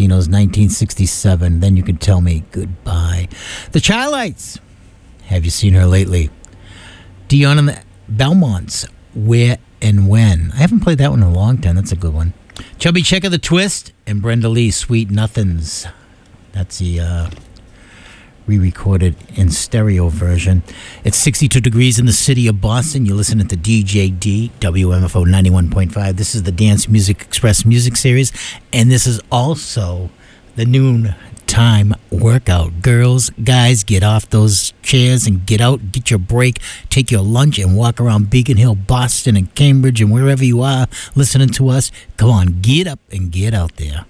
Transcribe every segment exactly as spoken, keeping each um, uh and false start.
Casinos, nineteen sixty-seven. Then you can tell me goodbye. The Chi-Lites. Have you seen her lately? Dion and the Belmonts. Where and When. I haven't played that one in a long time. That's a good one. Chubby Checker, The Twist, and Brenda Lee, Sweet Nothings. That's the uh, re-recorded in stereo version. It's sixty-two degrees in the city of Boston. You're listening to D J D, W M F O ninety-one point five. This is the Dance Music Express Music Series, and this is also the noon time workout. Girls, guys, get off those chairs and get out, get your break, take your lunch and walk around Beacon Hill, Boston, and Cambridge, and wherever you are listening to us. Come on, get up and get out there.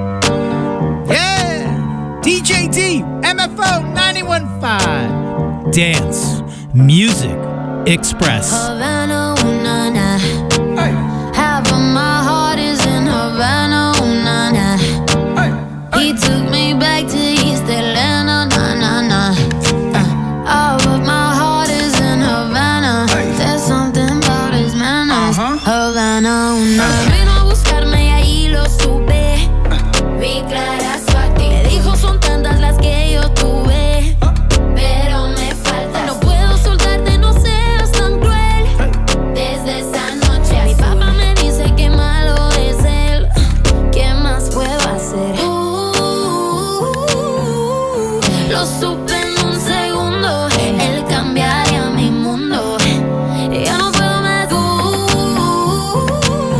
Yeah! D J D, M F O ninety-one point five. Dance Music Express. Havana, ooh, na, na. Hey. Half of my heart is in Havana, ooh, na, na. Hey. He took me back to East Atlanta, na, na, na. Uh, all of my heart is in Havana. Hey. There's something about his manners. Uh-huh. Havana, ooh, na, na. Vino a buscarme y ahí lo supe. Vi clara suerte. Me dijo son tantas las que yo tuve, pero me falta. No puedo soltarte, no seas tan cruel. Desde esa noche mi papá me dice que malo es él. ¿Qué más puedo hacer? Uh, lo supe en un segundo. Él cambiaría mi mundo. Ya no puedo más. Uh,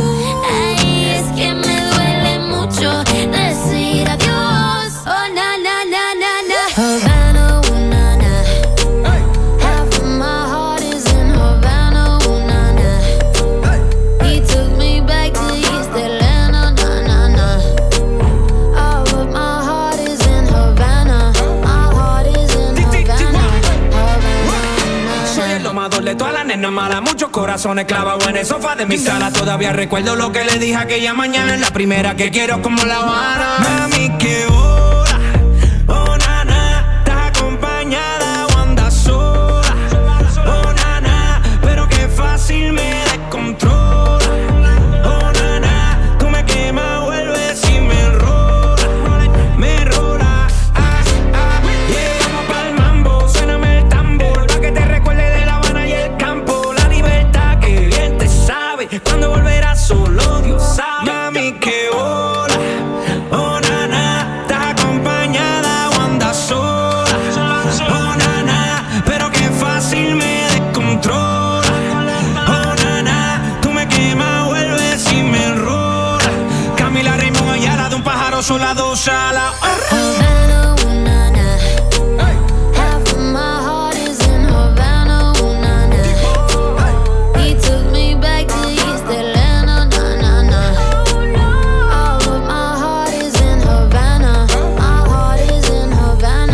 ay, es que me duele mucho decir adiós. Oh, na, na, na, na, na. Havana, ooh, na, na. Half of my heart is in Havana, ooh, na, na. He took me back to East Atlanta, na, na, na. All of my heart is in Havana. My heart is in Havana. Havana, Soy el domador de todas las nenas malas, muchos corazones clavados en el sofá de mi sala. Todavía recuerdo lo que le dije aquella mañana. Es la primera que quiero como La Habana. Mami, qué hora, oh nana, estás acompañada o andas sola. Oh nana, pero qué fácil me descontrola. Oh nana, tú me quemas, vuelves y me enrola, me enrola. Ah, ah, yeah, vamos pa'l mambo, suéname el tambor, pa' que te recuerde de La Habana y el campo. La libertad que bien te sabe, cuando volverás solo Dios sabe. Mami, qué hola, oh nana, estás acompañada o andas sola. Oh nana, pero qué fácil me descontrola. Oh nana, tú me quemas, vuelves y me enrola. Camila Raymond Ayala, de un pájaro sola, dos alas. Havana, ooh, na, na. Half of my heart is in Havana, ooh, na, na. He took me back to East Atlanta, na, na, na. All of my heart is in Havana. My heart is in Havana.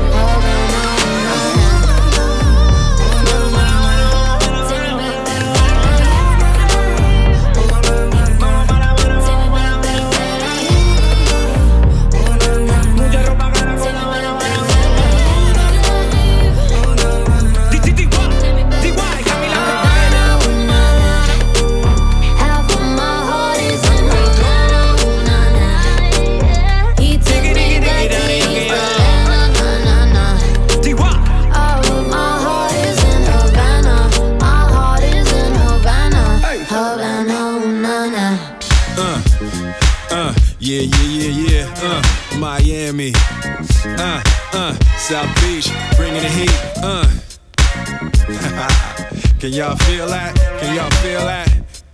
Mucha ropa cara con La Habana. D D D Y, Camila. Half of my heart is in Havana, ooh, na, na. He took me back to East Atlanta, na, na, na. D Y. All of my heart is in Havana. My heart is in Havana. Havana, ooh, na, na. Uh, uh, yeah, yeah, yeah, yeah, uh, Miami, uh, uh, South Beach, bringing the heat, uh. Can y'all feel that? Can y'all feel that?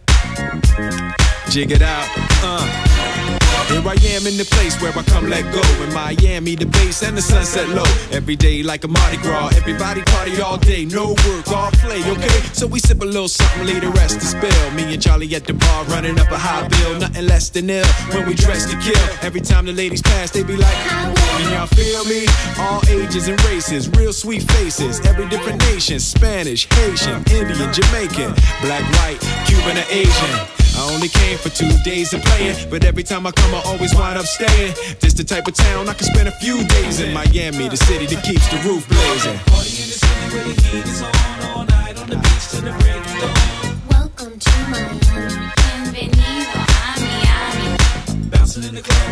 Jig it out, uh. Here I am in the place where I come let go. In Miami, the bass and the sunset low. Every day like a Mardi Gras. Everybody party all day, no work, all play, okay? So we sip a little something, leave the rest to spill. Me and Charlie at the bar running up a high bill. Nothing less than ill when we dress to kill. Every time the ladies pass, they be like, can y'all feel me? All ages and races, real sweet faces. Every different nation, Spanish, Haitian, Indian, Jamaican, black, white, Cuban, or Asian. I only came for two days of playing, but every time I come I always wind up staying. This the type of town I can spend a few days in. Miami, the city that keeps the roof blazing. Party in the city where the heat is on, all night on the beach till the break of dawn. Welcome to Miami. Bienvenido a Miami. Bouncing in the club where the heat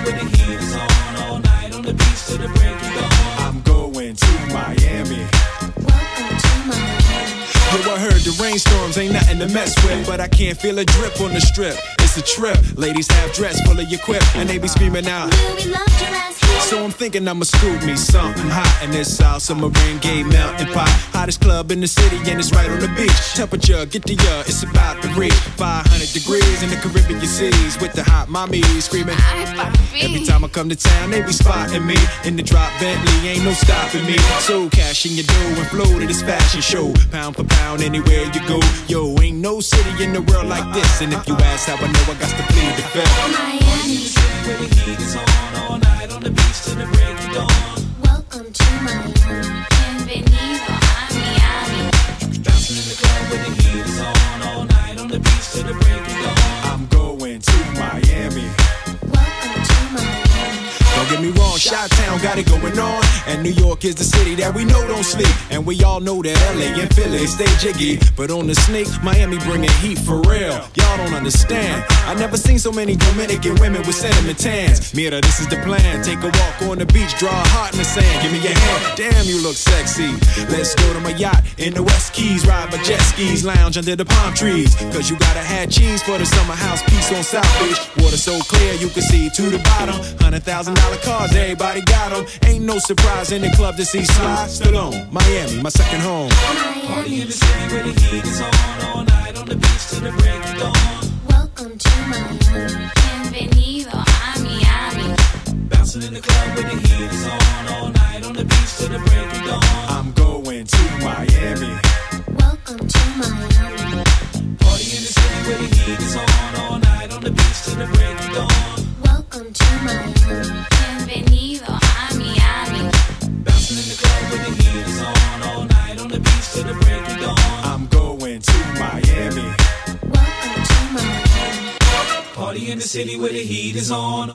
heat is on all night on the beach till the break of dawn. I'm going to Miami. Welcome to Miami. Yo, I heard the rainstorms ain't nothing to mess with, but I can't feel a drip on the strip. It's a trip. Ladies have dress full of your quip, and they be screaming out. Will we love your ass here? So I'm thinking I'ma scoop me something hot in this South Summer rain gay melting pot. Hottest club in the city and it's right on the beach. Temperature, get the ya, it's about to reach five hundred degrees in the Caribbean seas with the hot mommy screaming. Every time I come to town, they be spotting me in the drop Bentley, ain't no stopping me. So cash in your dough and flow to this fashion show. Pound for pound, anywhere you go. Yo, ain't no city in the world like this. And if you ask how I know, I got to plead the fifth. Miami. Where the heat is on all night on the beach till the break of dawn. Welcome to Miami. Bienvenido a Miami. Bouncing in the club where the heat is on all night on the beach till the break of dawn. I'm going to Miami. Welcome to Miami. Don't get me wrong, Chi-Town got it going on. And New York is the city that we know don't sleep. And we all know that L A and Philly stay jiggy. But on the sneak, Miami bringing heat for real. Y'all don't understand. I never seen so many Dominican women with cinnamon tans. Mira, this is the plan. Take a walk on the beach, draw a heart in the sand. Give me your hand. Damn, you look sexy. Let's go to my yacht in the West Keys. Ride my jet skis, lounge under the palm trees. Cause you gotta have cheese for the summer house piece on South Beach. Water so clear you can see to the bottom. Hundred thousand dollar cars, everybody got them. Ain't no surprise in the club to see Sly Stallone. Miami, my second home. Party in the city where the heat is on all night on the beach till the break of dawn. Welcome to Miami. Bienvenido a Miami. Bouncing in the club where the heat is on all night on the beach till the break of dawn. I'm going to Miami. Welcome to Miami. Party in the city where the heat is on all night on the beach till the break of dawn. Welcome to Miami. Bienvenido a Miami. Bouncing in the club where the heat is on all night on the beach till the break of dawn. I'm going to Miami. Welcome to Miami. Party in the city where the heat is on.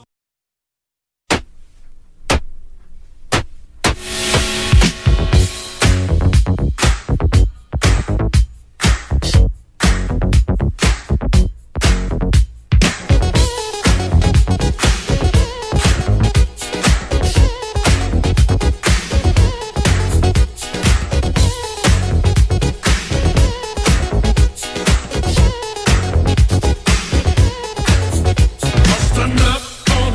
Bustin' up on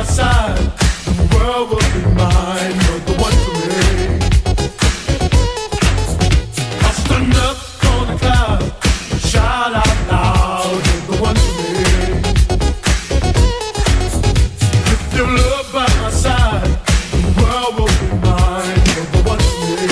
my side, the world will be mine. You're the one for me. I'll stand up on the cloud, shout out loud. You're the one for me. With your love by my side, the world will be mine. You're the one for me.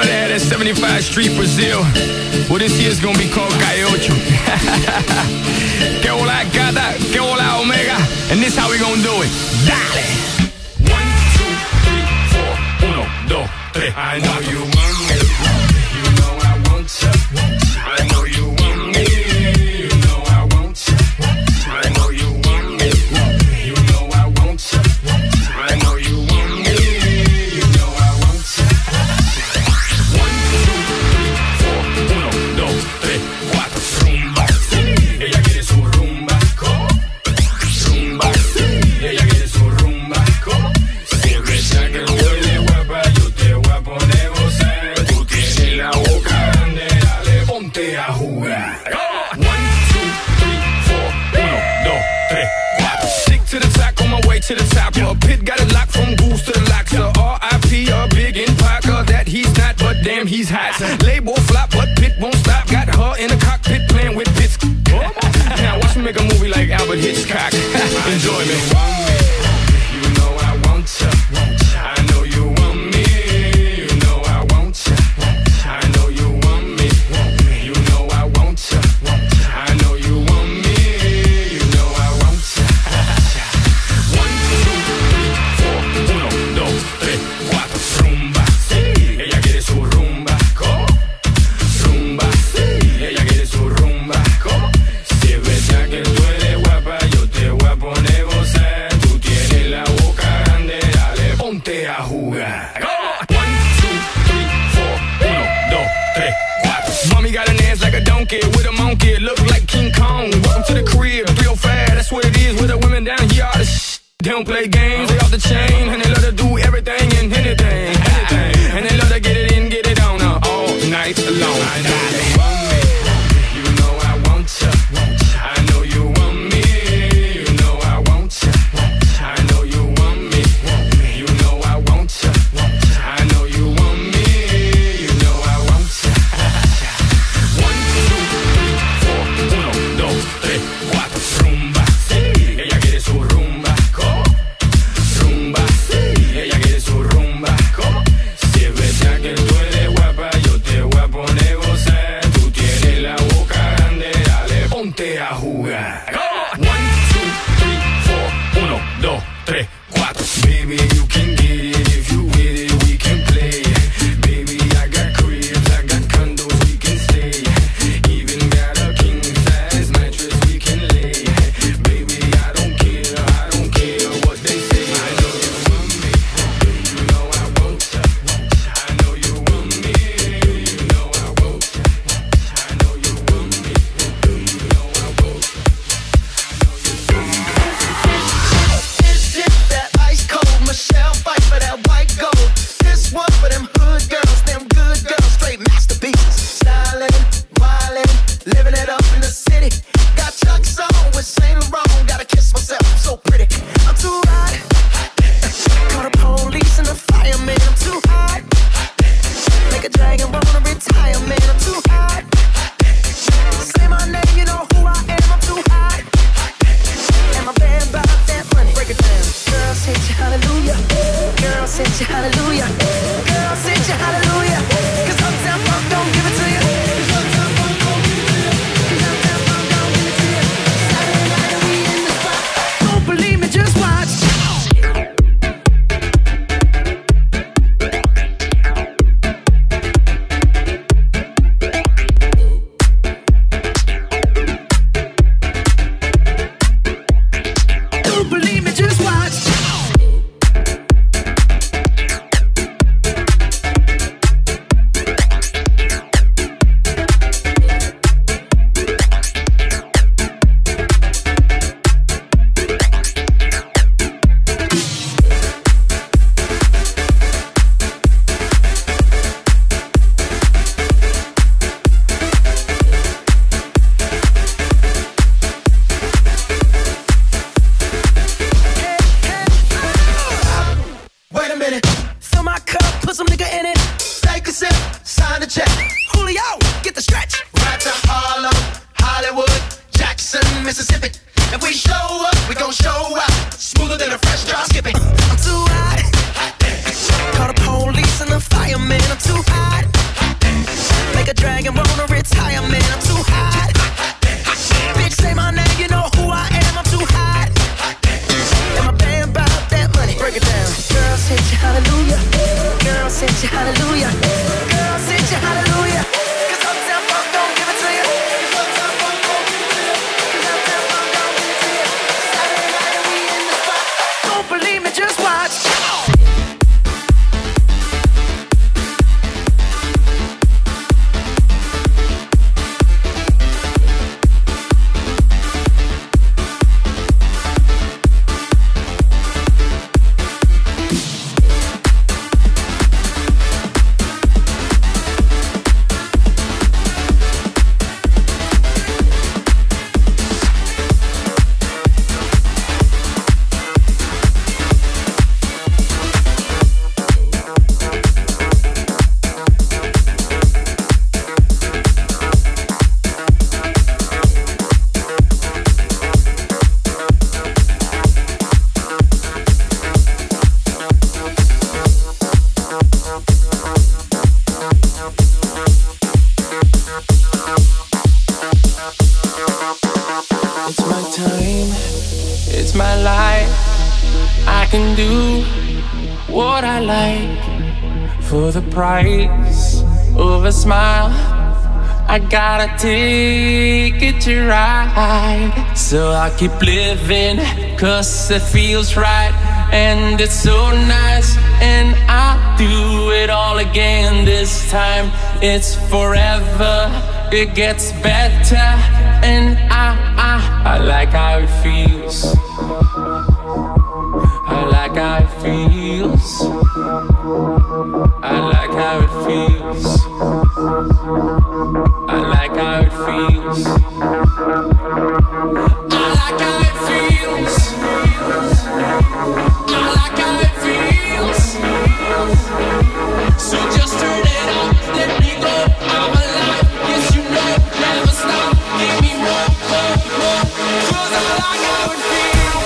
know they had that seventy-five Street Brazil. Well, this year's gonna be called Calle Ocho. Que hola gata, que hola omega. And this how we gonna do it. Dale. One, two, three, four. Uno, dos, tres. I know you want me. You know I want you. I know you want me. You know I want you. I know you want me. You know I want you. I know you want me. You know I want you. One, two, three, four. Uno, dos, tres, cuatro. Rumba. Ella quiere su rumba. ¿Cómo? Rumba. Ella quiere su rumba. ¿Cómo? Si recha que duele guapa, yo te voy a poner gozar. Tú tienes la boca grande, dale, ponte a jugar. One, two, three, four. Uno, dos, tres, cuatro. Stick to the top, on my way to the top. A pit got it locked from goose to the locks. R I P a big in Parker that he's not, but damn he's hot. Label flop, but Pit won't stop. Got her in the cockpit playing with bits. Now watch me make a movie like Albert Hitchcock. Enjoy me. You know I want you. I know you want me. You know I want you. I know you want me. You know I want you. I know you want me. You know I want you. One, two, three, four. Uno, dos, tres, cuatro. Rumba. Ella quiere su rumba. ¿Cómo? Rumba. Ella quiere su rumba. ¿Cómo? Si es verdad que tú eres guapa, yo te voy a poner gozar. Tú tienes la boca grande, dale, ponte a jugar. One, two, three, four. Uno, dos, tres, cuatro. Mommy got an ass like a donkey with a monkey. Look like King Kong. Welcome to the crib. three oh five, that's what it is with the women down here. All the sh- They don't play games, they off the chain. And they love to do everything and anything. anything. And they love to get it in, get it on uh, all night long. I know you want me. You know I want you. I know you want me. You know I want you. I know you want me. You know I want you. I know you want me. You know I want you. One, two, three, four. Uno, dos, tres, cuatro. Rumba. Ella quiere su rumba. ¿Cómo? Rumba. Ella quiere su rumba. ¿Cómo? Si es verdad que tú eres guapa, yo te voy a poner gozar. like for the price of a smile. I gotta take it to ride. So I keep living, cause it feels right. And it's so nice, and I'll do it all again this time. It's forever, it gets better. And I, I, I like how it feels. I like how it feels. I like how it feels. I like how it feels. I like how it feels. I like how it feels. So just turn it up, let me go. I'm alive, yes you know. Never stop, give me more, more, more. Cause I like how it feels.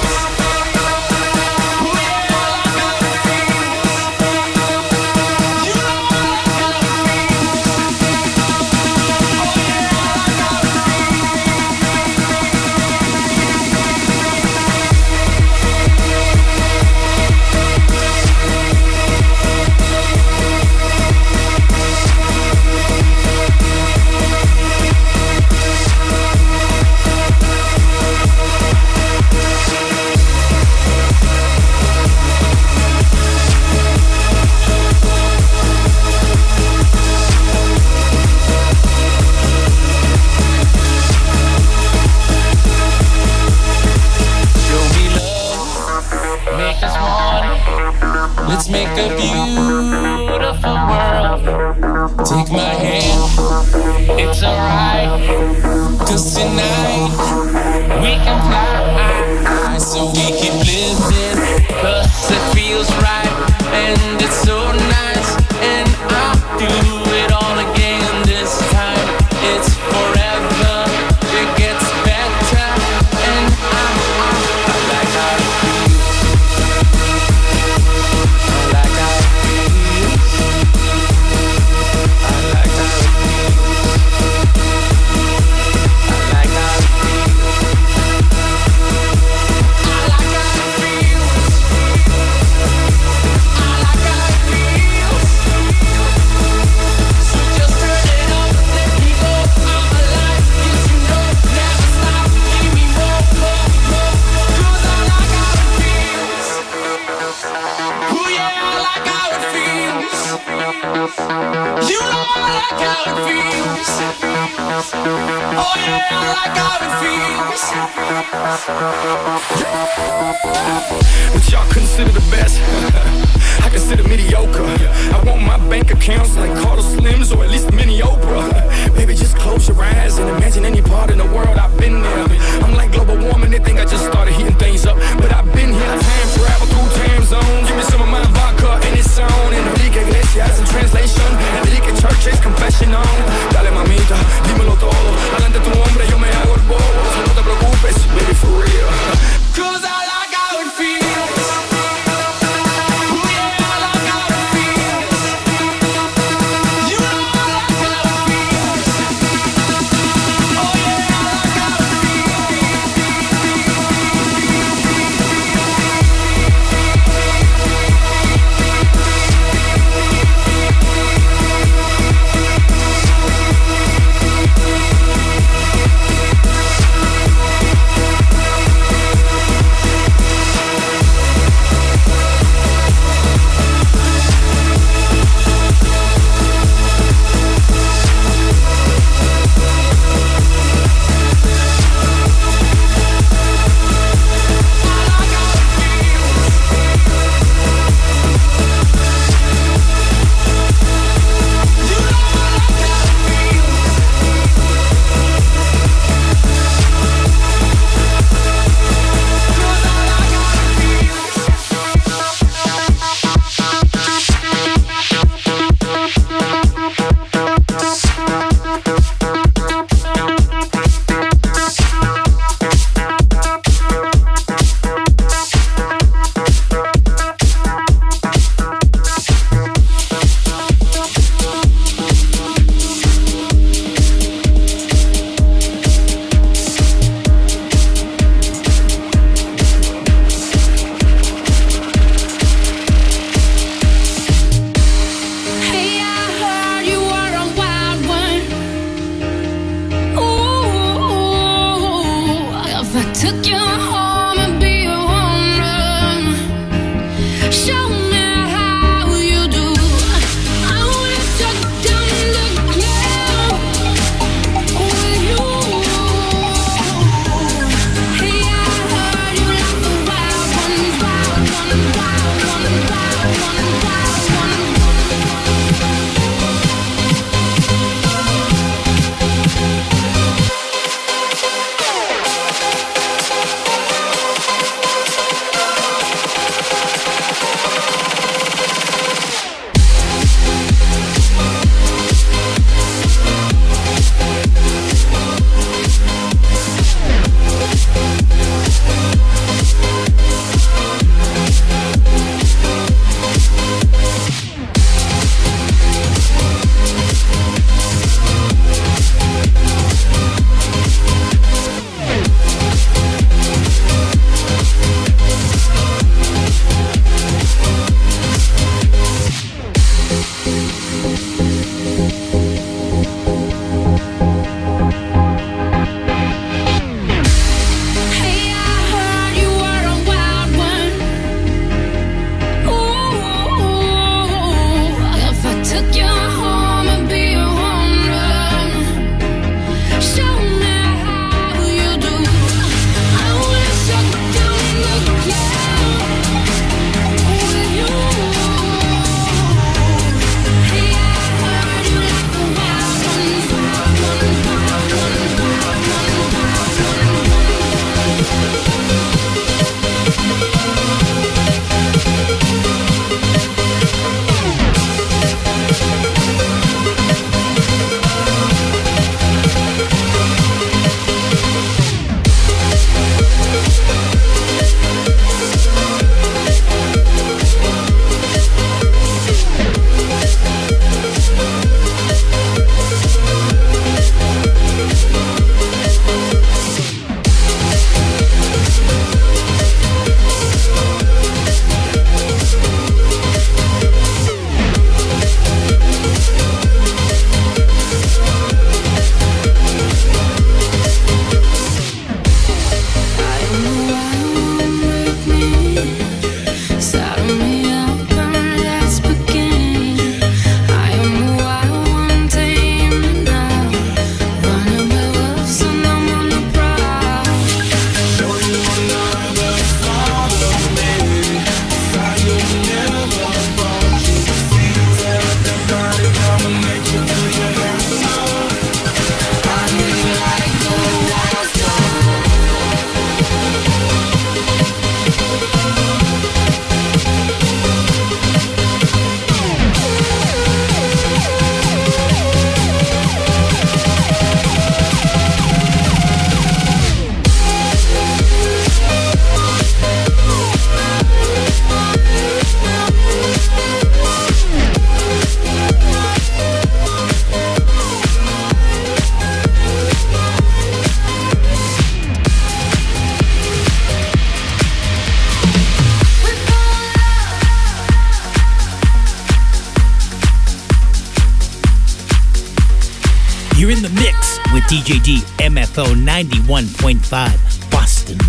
Let's make a beautiful world. Take my hand, it's alright. Cause tonight we can fly. So we keep living, cause it feels right. And it's so nice, and I'll do it all again this time. It's forever, it gets better. And I, I, I like how it feels. You know I like how it feels. Oh yeah, I like how it feels. What y'all consider the best? I consider mediocre. I want my bank accounts like Carter Slims or at least Mini Oprah. Baby, just close your eyes and imagine any part in the world I've been there. I'm like global warming, they think I just started heating things up, but I've been here. Time travel through time zones. Give me some of my vodka and it's on. Enrique Iglesias in translation. Enrique Church's confession on. Dale mamita, dímelo todo. Adelante tu hombre, yo me hago el bobo. So no te preocupes, baby, for real. Cause I like how it feels. Yeah, I like how it feels. You know I You're in the mix with D J D, M F O ninety-one point five, Boston.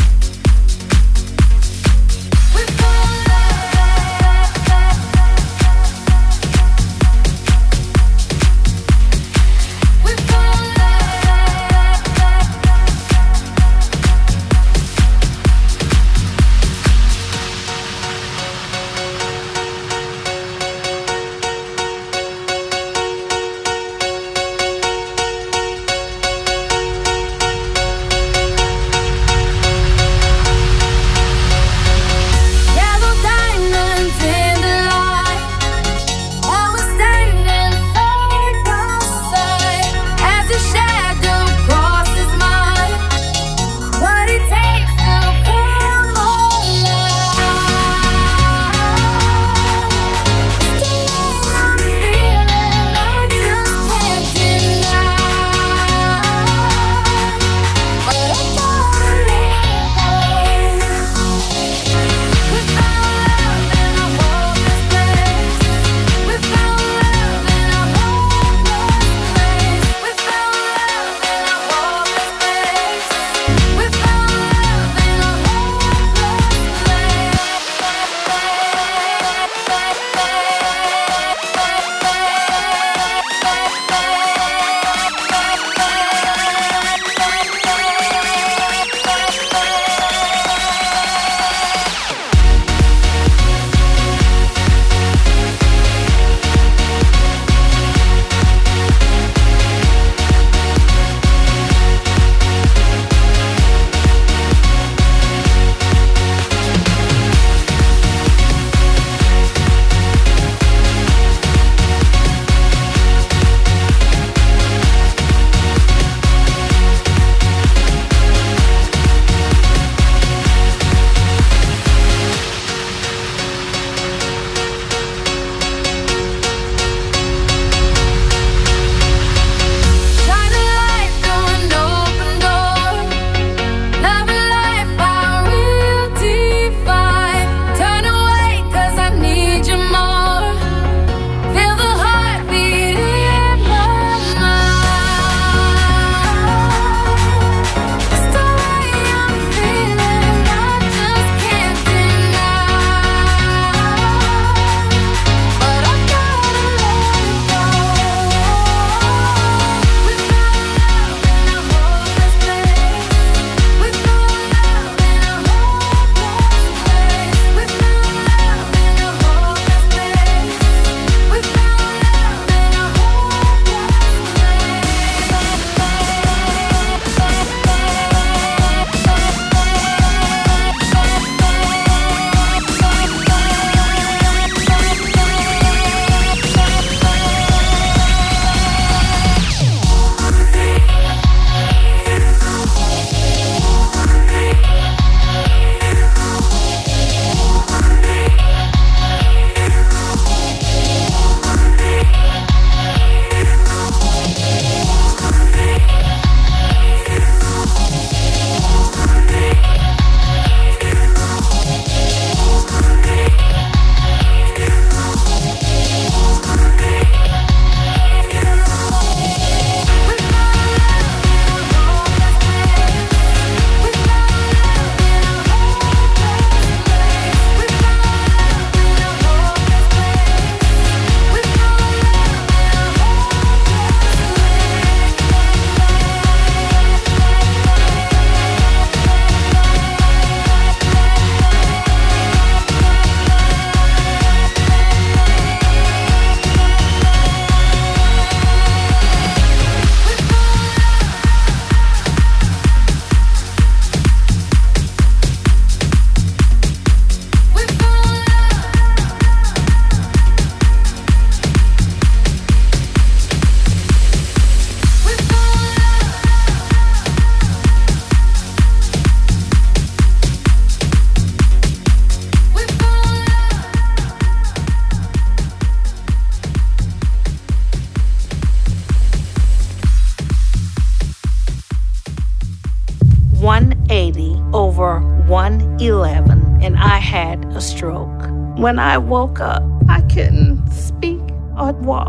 one eighty over one eleven, and I had a stroke. When I woke up, I couldn't speak or walk.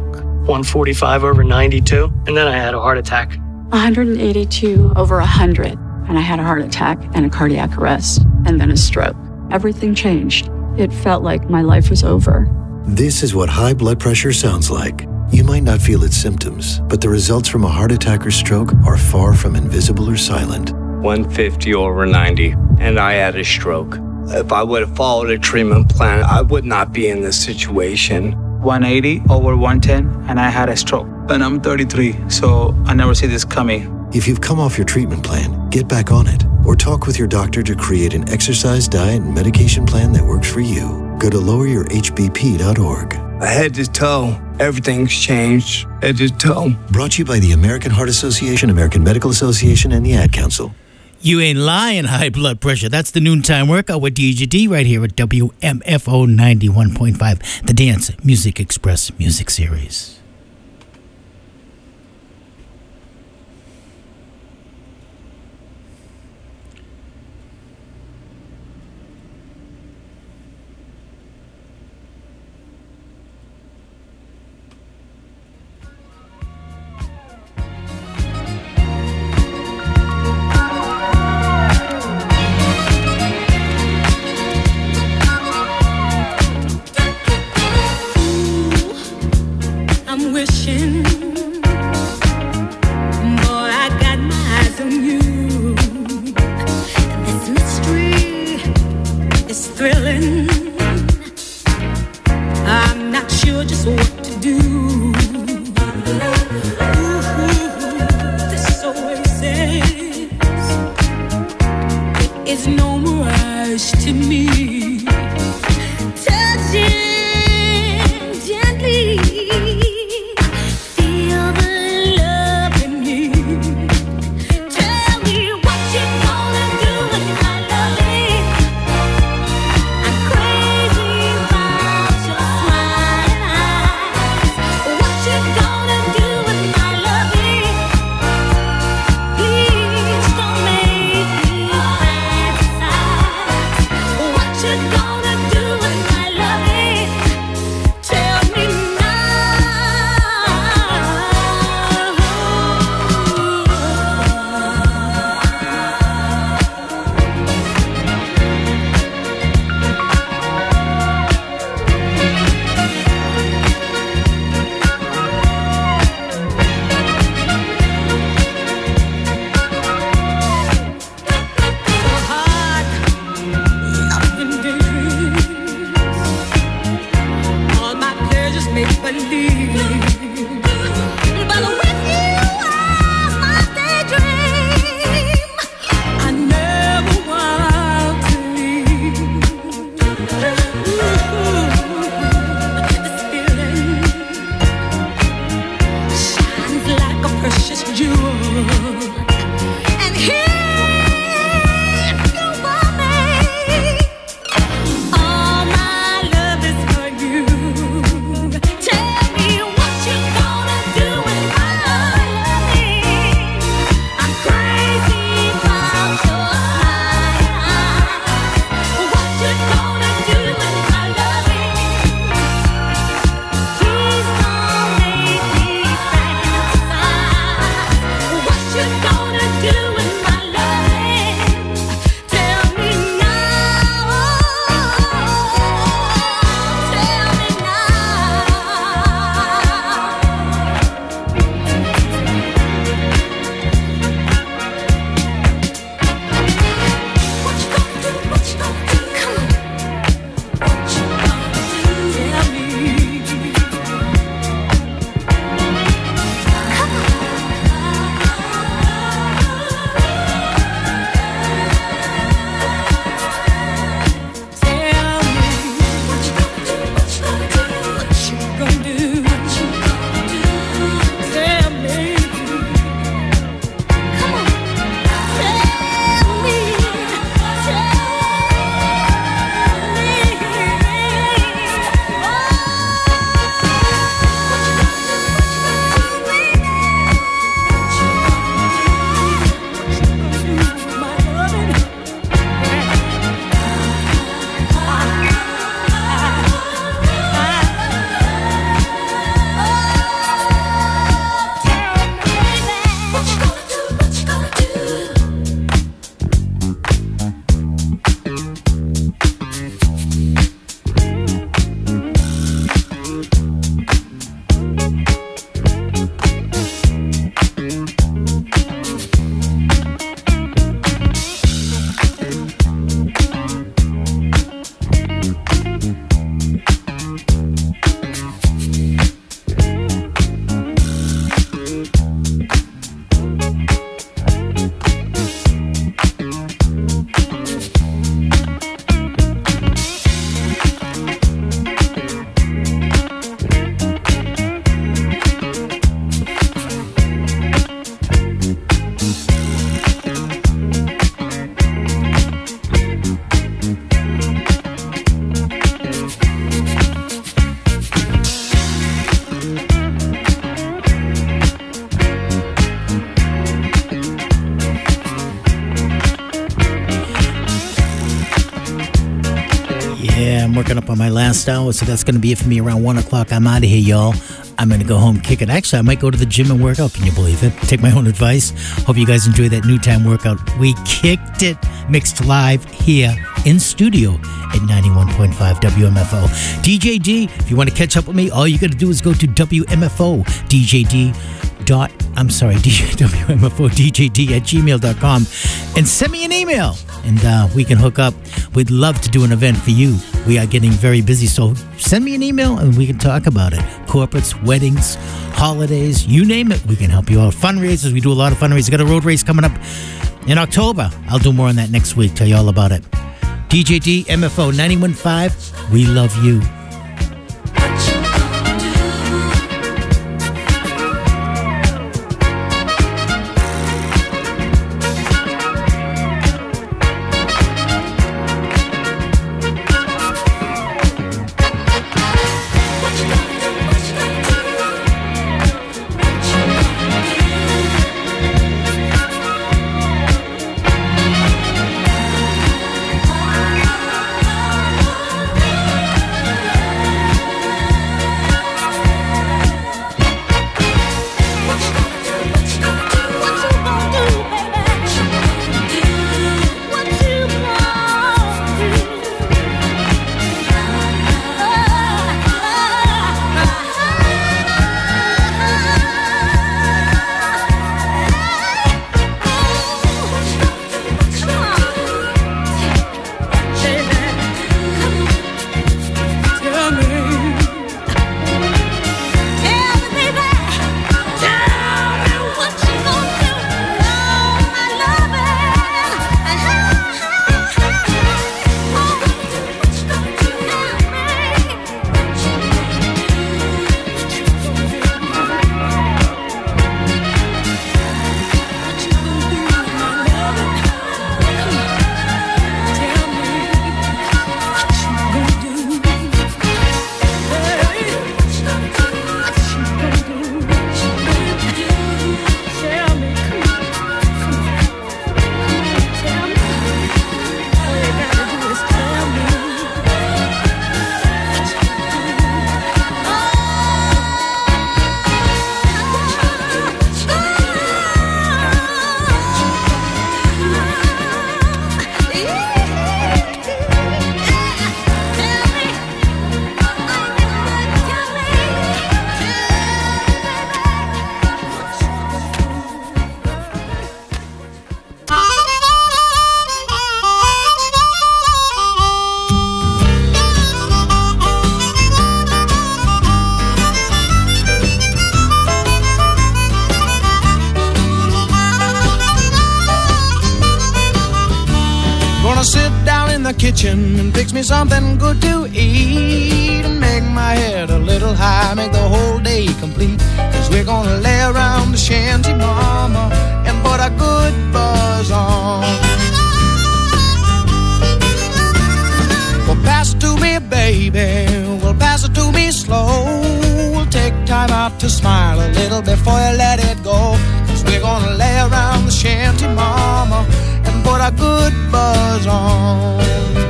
one forty-five over ninety-two, and then I had a heart attack. one eighty-two over one hundred, and I had a heart attack and a cardiac arrest, and then a stroke. Everything changed. It felt like my life was over. This is what high blood pressure sounds like. You might not feel its symptoms, but the results from a heart attack or stroke are far from invisible or silent. one fifty over ninety, and I had a stroke. If I would have followed a treatment plan, I would not be in this situation. one eighty over one ten, and I had a stroke. And I'm thirty-three, so I never see this coming. If you've come off your treatment plan, get back on it, or talk with your doctor to create an exercise, diet, and medication plan that works for you. Go to lower your h b p dot org. Head to toe, everything's changed. Head to toe. Brought to you by the American Heart Association, American Medical Association, and the Ad Council. You ain't lying, high blood pressure. That's the noontime workout with D J D right here at W M F O ninety-one point five, the Dance Music Express Music Series. Wishing, boy, I got my eyes on you. This mystery is thrilling. I'm not sure just what to do. Ooh, this oasis is no mirage to me. Touching gently. What you working up on my last hour, so that's going to be it for me around one o'clock. I'm out of here, y'all. I'm going to go home, kick it. Actually, I might go to the gym and work out. Can you believe it? Take my own advice. Hope you guys enjoy that new time workout. We kicked it, mixed live here in studio at ninety-one point five W M F O. D J D, if you want to catch up with me, all you got to do is go to W M F O, D J D dot, I'm sorry, W M F O, D J D at gmail dot com, and send me an email, and uh, we can hook up. We'd love to do an event for you. We are getting very busy, so send me an email and we can talk about it. Corporates, weddings, holidays, you name it, we can help you out. Fundraisers, we do a lot of fundraisers. Got a road race coming up in October. I'll do more on that next week, tell you all about it. D J D, M F O ninety-one point five, we love you. Kitchen and fix me something good to eat and make my head a little high, make the whole day complete. Cause we're gonna lay around the shanty, mama, and put a good buzz on. Well, pass it to me, baby, well, pass it to me slow. We'll take time out to smile a little before you let it go. Cause we're gonna lay around the shanty, mama, and put a good buzz on.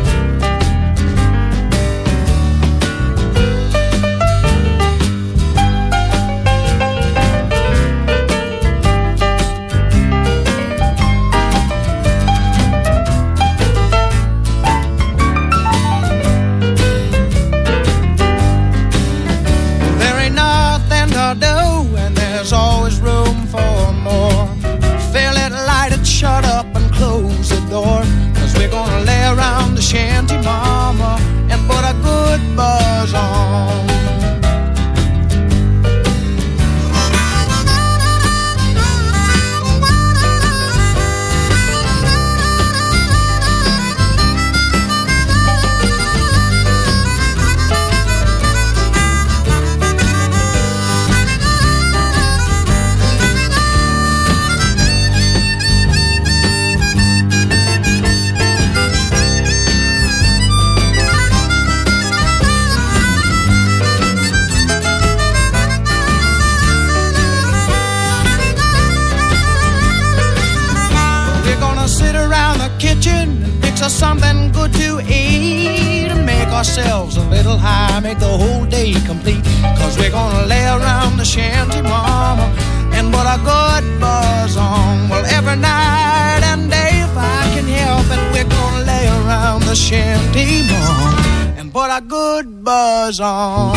There ain't nothing to do, and there's always room for more. Feel it, light it, shut up and close the door. Cause we're gonna lay around the shanty, mama, and put a good buzz on. get us something good to eat and make ourselves a little high, make the whole day complete. Cause we're gonna lay around the shanty, mama, and put a good buzz on. Well, every night and day, if I can help it, we're gonna lay around the shanty, mama, and put a good buzz on.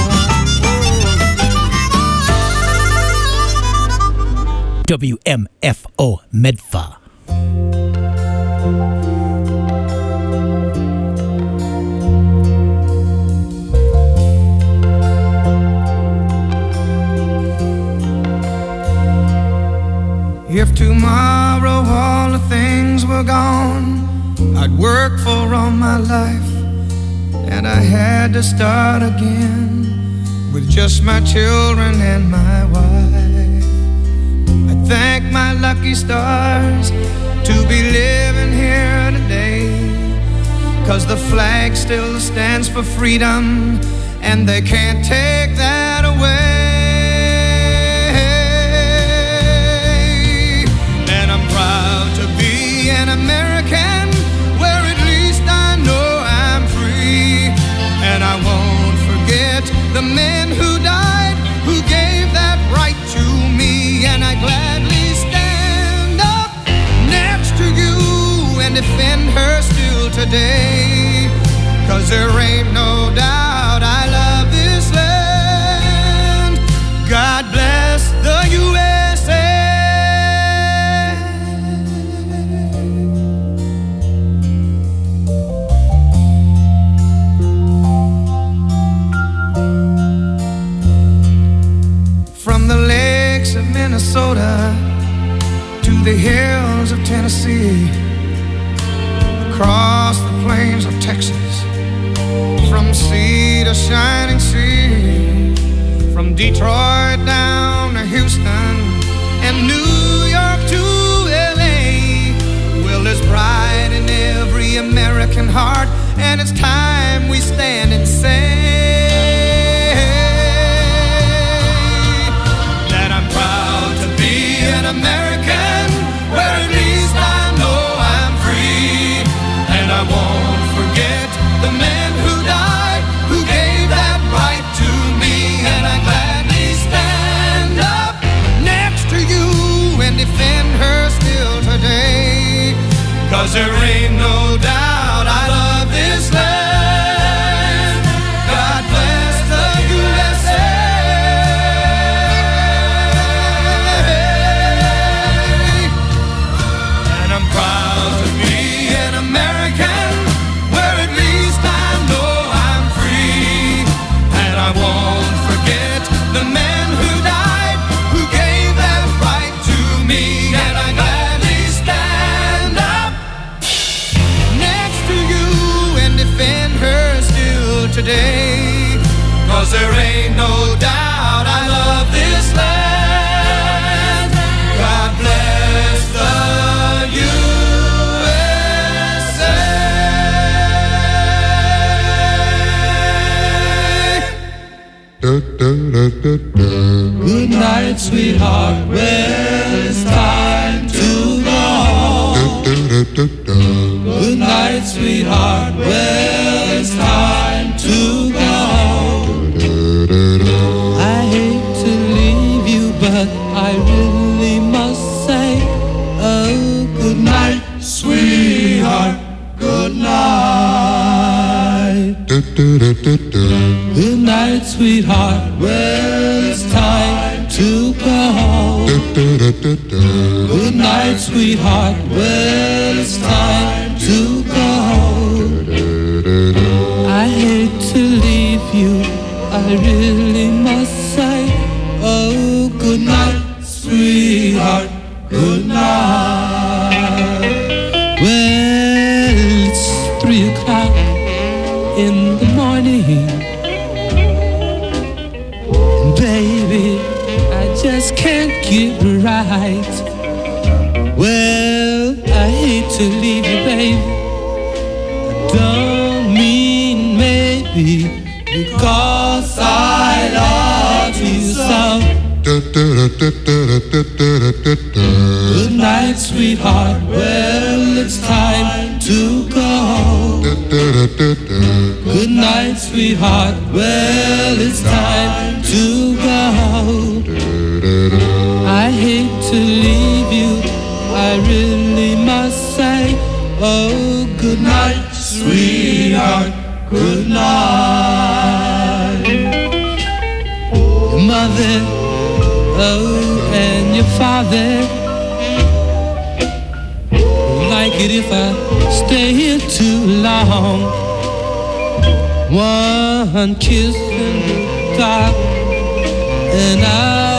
W M F O Medfa. If tomorrow all the things were gone I'd work for all my life, and I had to start again with just my children and my wife. I thank my lucky stars to be living here today, 'cause the flag still stands for freedom, and they can't take that away. And I'm proud to be an American, where at least I know I'm free. And I won't forget the men who died, who gave that right to me. And I gladly stand up next to you and defend her still today, 'cause there ain't no doubt I love this land. God bless the U S A. From the lakes of Minnesota to the hills of Tennessee, across the plains of Texas, from sea to shining sea, from Detroit down to Houston and New York to L A. Well, there's pride in every American heart, and it's time we stand and say that I'm proud to be an American, where at least I know I'm free. And I won't forget the men who died, who gave that right to me. And I gladly stand up next to you and defend her still today, 'cause there ain't no doubt I love this land. God bless the U S A. And I'm proud to be an American, where at least I know I'm free. And I won't forget the men who died, who gave that right to me. And I gladly stand up next to you and defend her still today, 'cause there ain't no doubt I love this land. God bless the U S A. Good night, sweetheart. Well, it's time to go. Good night, sweetheart. Well, it's time to go. I hate to leave you, but I really must say, oh, good night, sweetheart. Good night. Good night, sweetheart. Well, it's time to go. Good night, sweetheart. Well, it's time to go. I hate to leave you, I really must say, oh, good night, sweetheart. Good night. Well, it's three o'clock in the morning, baby, I just can't get right. Well, I hate to leave you, baby, I don't mean maybe, because I love you so. Good night, sweetheart. Well, it's time to to go. Good night, sweetheart. Well, it's time to go. I hate to leave you, I really must say, oh, good night, sweetheart. Good night. Your mother, oh, and your father like it if I stay here too long. One kiss in the dark, and I